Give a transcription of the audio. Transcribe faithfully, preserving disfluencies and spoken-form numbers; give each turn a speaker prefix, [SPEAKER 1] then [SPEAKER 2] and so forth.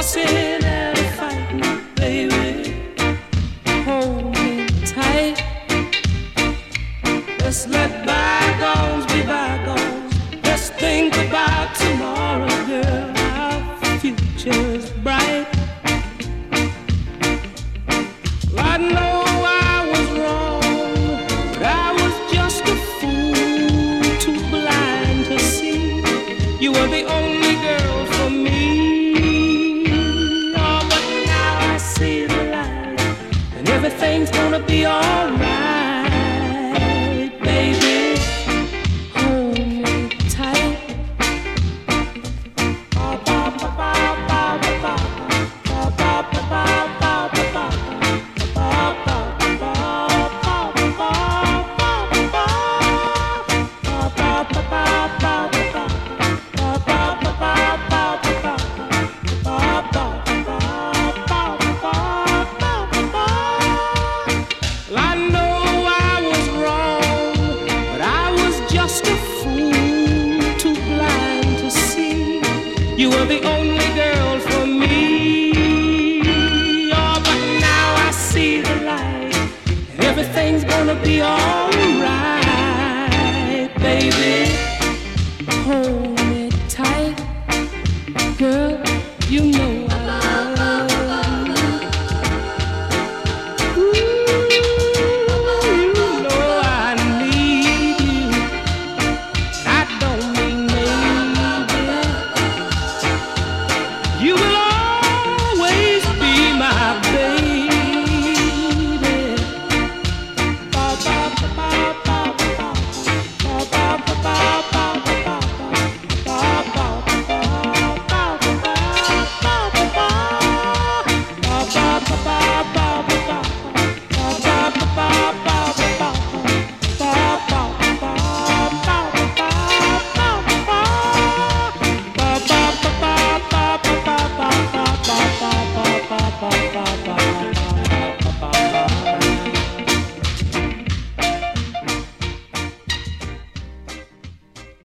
[SPEAKER 1] fussing and a fighting, baby. Hold me tight. Let's let bygones be bygones. Let's think about tomorrow, girl. Our future's bright. I know I was wrong, but I was just a fool, too blind to see you were the only girl for me. Oh, but now I see the light, and everything's gonna be alright, baby. Hold me tight. Ba, ba, ba, ba, ba, ba, ba. Ba, ba, ba, ba, ba, ba, ba. You were the only girl for me. Oh, but now I see the light, and everything's gonna be alright, baby. Hold me tight, girl. You know I love you. Ooh, you know I need you. I don't mean maybe. You will